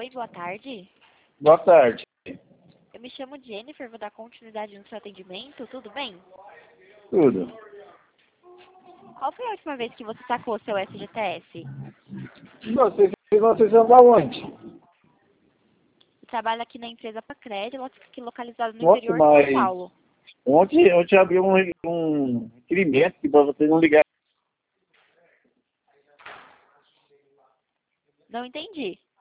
Oi, boa tarde. Boa tarde. Eu me chamo Jennifer, vou dar continuidade no seu atendimento, tudo bem? Tudo. Qual foi a última vez que você sacou seu FGTS? Vocês andam aonde? Eu trabalho aqui na empresa Pacred, aqui localizado no Nossa, interior de São mas Paulo. ontem abriu um requerimento que para vocês não ligarem. Não entendi.